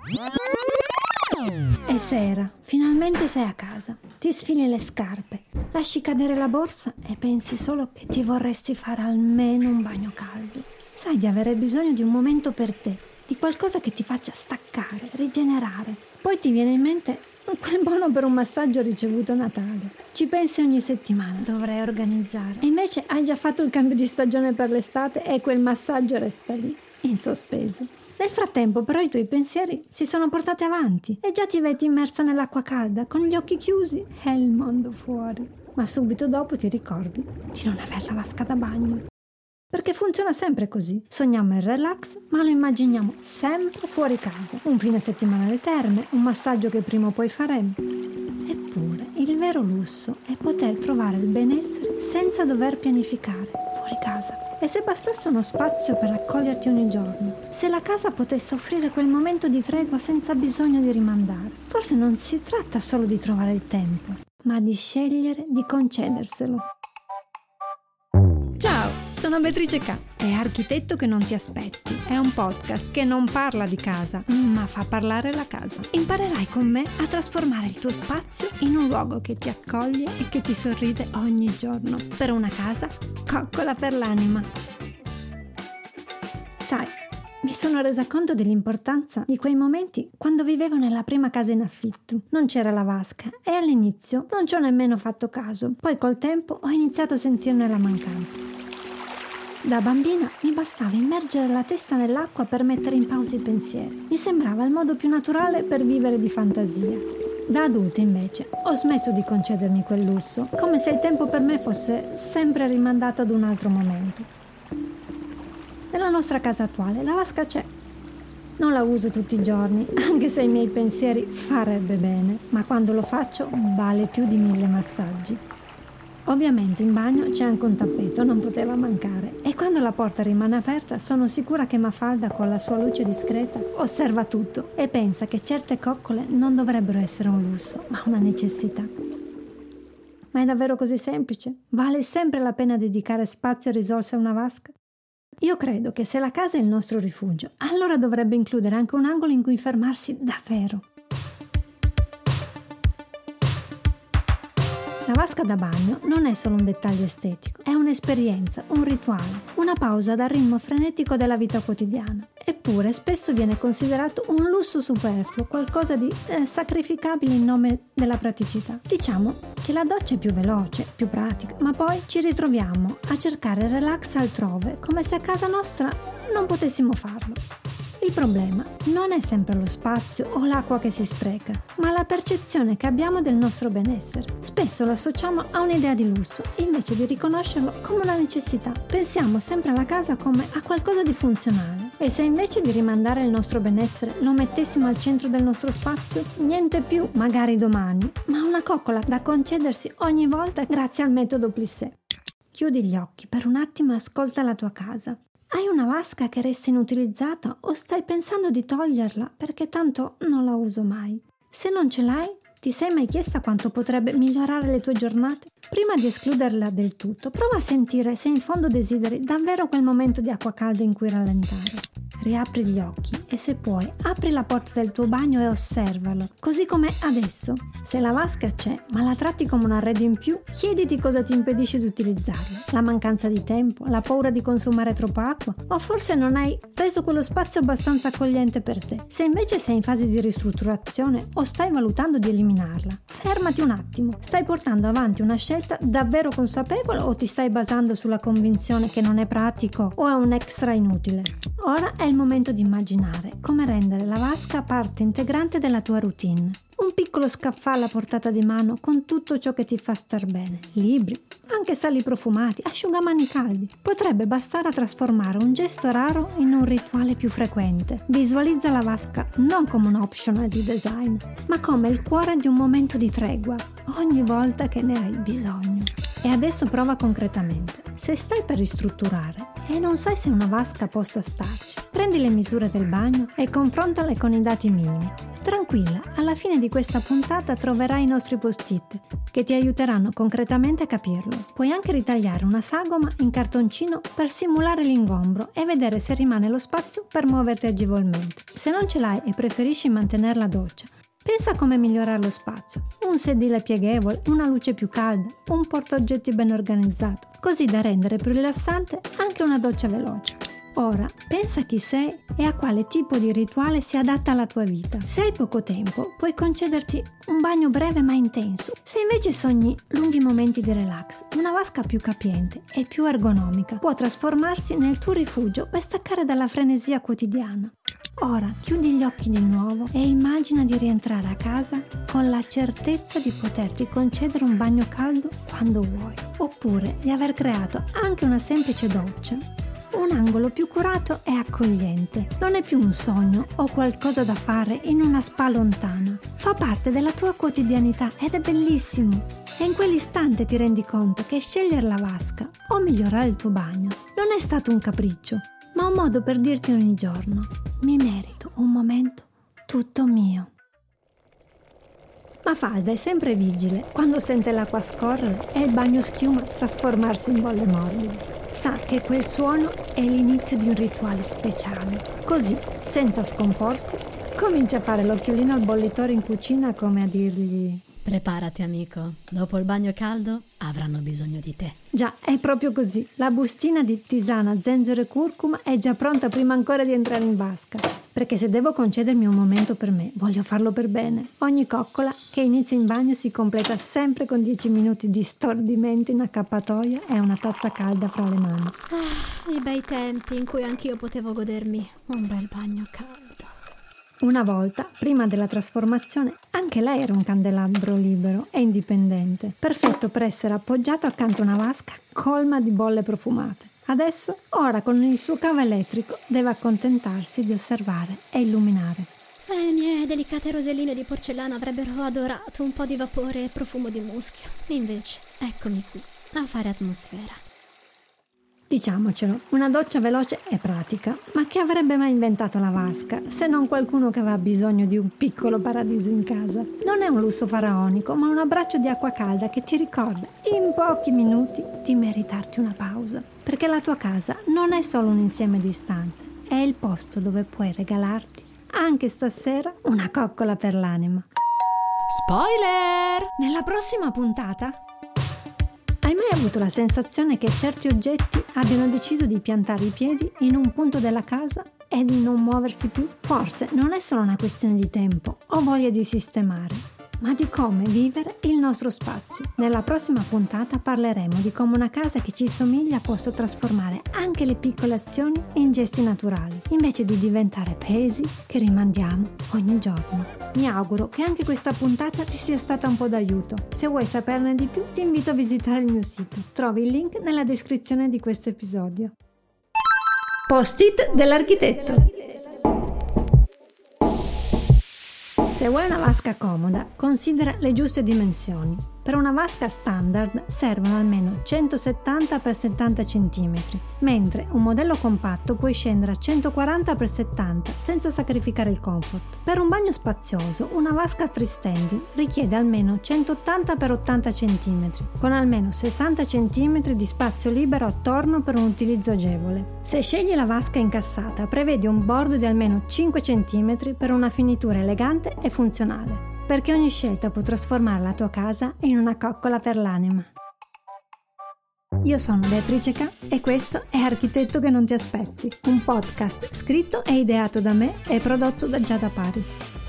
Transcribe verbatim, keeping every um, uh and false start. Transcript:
È sera, finalmente sei a casa, ti sfili le scarpe, lasci cadere la borsa e pensi solo che ti vorresti fare almeno un bagno caldo. Sai di avere bisogno di un momento per te, di qualcosa che ti faccia staccare, rigenerare. Poi ti viene in mente quel buono per un massaggio ricevuto a Natale. Ci pensi ogni settimana, dovrei organizzare. E invece hai già fatto il cambio di stagione per l'estate e quel massaggio resta lì, in sospeso. Nel frattempo però i tuoi pensieri si sono portati avanti e già ti vedi immersa nell'acqua calda, con gli occhi chiusi e il mondo fuori. Ma subito dopo ti ricordi di non aver la vasca da bagno. Perché funziona sempre così. Sogniamo il relax, ma lo immaginiamo sempre fuori casa. Un fine settimana alle terme, un massaggio che prima o poi faremo. Eppure, il vero lusso è poter trovare il benessere senza dover pianificare, fuori casa. E se bastasse uno spazio per accoglierti ogni giorno? Se la casa potesse offrire quel momento di tregua senza bisogno di rimandare? Forse non si tratta solo di trovare il tempo, ma di scegliere di concederselo. Ciao! Sono Beatrice K. È Architetto che non ti aspetti. È un podcast che non parla di casa, ma fa parlare la casa. Imparerai con me a trasformare il tuo spazio in un luogo che ti accoglie e che ti sorride ogni giorno. Per una casa, coccola per l'anima. Sai, mi sono resa conto dell'importanza di quei momenti quando vivevo nella prima casa in affitto. Non c'era la vasca e all'inizio non ci ho nemmeno fatto caso. Poi col tempo ho iniziato a sentirne la mancanza. Da bambina mi bastava immergere la testa nell'acqua per mettere in pausa i pensieri. Mi sembrava il modo più naturale per vivere di fantasia. Da adulta invece ho smesso di concedermi quel lusso, come se il tempo per me fosse sempre rimandato ad un altro momento. Nella nostra casa attuale la vasca c'è. Non la uso tutti i giorni, anche se ai miei pensieri farebbe bene, ma quando lo faccio vale più di mille massaggi. Ovviamente in bagno c'è anche un tappeto, non poteva mancare, e quando la porta rimane aperta sono sicura che Mafalda, con la sua luce discreta, osserva tutto e pensa che certe coccole non dovrebbero essere un lusso, ma una necessità. Ma è davvero così semplice? Vale sempre la pena dedicare spazio e risorse a una vasca? Io credo che se la casa è il nostro rifugio, allora dovrebbe includere anche un angolo in cui fermarsi davvero. La vasca da bagno non è solo un dettaglio estetico, è un'esperienza, un rituale, una pausa dal ritmo frenetico della vita quotidiana. Eppure spesso viene considerato un lusso superfluo, qualcosa di eh, sacrificabile in nome della praticità. Diciamo che la doccia è più veloce, più pratica, ma poi ci ritroviamo a cercare relax altrove, come se a casa nostra non potessimo farlo. Il problema non è sempre lo spazio o l'acqua che si spreca, ma la percezione che abbiamo del nostro benessere. Spesso lo associamo a un'idea di lusso, invece di riconoscerlo come una necessità. Pensiamo sempre alla casa come a qualcosa di funzionale. E se invece di rimandare il nostro benessere lo mettessimo al centro del nostro spazio? Niente più, magari domani, ma una coccola da concedersi ogni volta grazie al metodo plissé. Chiudi gli occhi per un attimo e ascolta la tua casa. Hai una vasca che resta inutilizzata o stai pensando di toglierla perché tanto non la uso mai? Se non ce l'hai, ti sei mai chiesta quanto potrebbe migliorare le tue giornate? Prima di escluderla del tutto, prova a sentire se in fondo desideri davvero quel momento di acqua calda in cui rallentare. Riapri gli occhi e se puoi, apri la porta del tuo bagno e osservalo, così come adesso. Se la vasca c'è, ma la tratti come un arredo in più, chiediti cosa ti impedisce di utilizzarla. La mancanza di tempo, la paura di consumare troppa acqua, o forse non hai reso quello spazio abbastanza accogliente per te. Se invece sei in fase di ristrutturazione o stai valutando di eliminarla, fermati un attimo. Stai portando avanti una scelta davvero consapevole o ti stai basando sulla convinzione che non è pratico o è un extra inutile? Ora è il momento di immaginare come rendere la vasca parte integrante della tua routine. Un piccolo scaffale a portata di mano con tutto ciò che ti fa star bene. Libri, anche sali profumati, asciugamani caldi. Potrebbe bastare a trasformare un gesto raro in un rituale più frequente. Visualizza la vasca non come un optional di design, ma come il cuore di un momento di tregua, ogni volta che ne hai bisogno. E adesso prova concretamente. Se stai per ristrutturare e non sai se una vasca possa starci, prendi le misure del bagno e confrontale con i dati minimi. Tranquilla, alla fine di questa puntata troverai i nostri post-it che ti aiuteranno concretamente a capirlo. Puoi anche ritagliare una sagoma in cartoncino per simulare l'ingombro e vedere se rimane lo spazio per muoverti agevolmente. Se non ce l'hai e preferisci mantenerla doccia, pensa a come migliorare lo spazio. Un sedile pieghevole, una luce più calda, un portaoggetti ben organizzato, così da rendere più rilassante anche una doccia veloce. Ora, pensa a chi sei e a quale tipo di rituale si adatta alla tua vita. Se hai poco tempo, puoi concederti un bagno breve ma intenso. Se invece sogni lunghi momenti di relax, una vasca più capiente e più ergonomica può trasformarsi nel tuo rifugio per staccare dalla frenesia quotidiana. Ora chiudi gli occhi di nuovo e immagina di rientrare a casa con la certezza di poterti concedere un bagno caldo quando vuoi, oppure di aver creato anche una semplice doccia, un angolo più curato e accogliente. Non è più un sogno o qualcosa da fare in una spa lontana. Fa parte della tua quotidianità ed è bellissimo. E in quell'istante ti rendi conto che scegliere la vasca o migliorare il tuo bagno non è stato un capriccio, ma un modo per dirti ogni giorno: mi merito un momento tutto mio. Mafalda è sempre vigile quando sente l'acqua scorrere e il bagno schiuma trasformarsi in bolle morbide. Sa che quel suono è l'inizio di un rituale speciale. Così, senza scomporsi, comincia a fare l'occhiolino al bollitore in cucina come a dirgli: preparati amico, dopo il bagno caldo avranno bisogno di te. Già, è proprio così. La bustina di tisana, zenzero e curcuma è già pronta prima ancora di entrare in vasca. Perché se devo concedermi un momento per me, voglio farlo per bene. Ogni coccola che inizia in bagno si completa sempre con dieci minuti di stordimento in accappatoia e una tazza calda fra le mani. Ah, i bei tempi in cui anch'io potevo godermi un bel bagno caldo. Una volta, prima della trasformazione, anche lei era un candelabro libero e indipendente, perfetto per essere appoggiato accanto a una vasca colma di bolle profumate. Adesso, ora con il suo cavo elettrico, deve accontentarsi di osservare e illuminare. Le mie delicate roselline di porcellana avrebbero adorato un po' di vapore e profumo di muschio. Invece, eccomi qui, a fare atmosfera. Diciamocelo, una doccia veloce e pratica, ma chi avrebbe mai inventato la vasca, se non qualcuno che aveva bisogno di un piccolo paradiso in casa? Non è un lusso faraonico, ma un abbraccio di acqua calda che ti ricorda, in pochi minuti, di meritarti una pausa. Perché la tua casa non è solo un insieme di stanze, è il posto dove puoi regalarti, anche stasera, una coccola per l'anima. Spoiler! Nella prossima puntata... Hai mai avuto la sensazione che certi oggetti abbiano deciso di piantare i piedi in un punto della casa e di non muoversi più? Forse non è solo una questione di tempo o voglia di sistemare, ma di come vivere il nostro spazio. Nella prossima puntata parleremo di come una casa che ci somiglia possa trasformare anche le piccole azioni in gesti naturali, invece di diventare pesi che rimandiamo ogni giorno. Mi auguro che anche questa puntata ti sia stata un po' d'aiuto. Se vuoi saperne di più, ti invito a visitare il mio sito. Trovi il link nella descrizione di questo episodio. Post-it dell'architetto. Se vuoi una vasca comoda, considera le giuste dimensioni. Per una vasca standard servono almeno centosettanta per settanta centimetri, mentre un modello compatto puoi scendere a centoquaranta per settanta senza sacrificare il comfort. Per un bagno spazioso, una vasca freestanding richiede almeno centottanta per ottanta centimetri, con almeno sessanta centimetri di spazio libero attorno per un utilizzo agevole. Se scegli la vasca incassata, prevedi un bordo di almeno cinque centimetri per una finitura elegante e funzionale, perché ogni scelta può trasformare la tua casa in una coccola per l'anima. Io sono Beatrice K e questo è Architetto che non ti aspetti, un podcast scritto e ideato da me e prodotto da Giada Pari.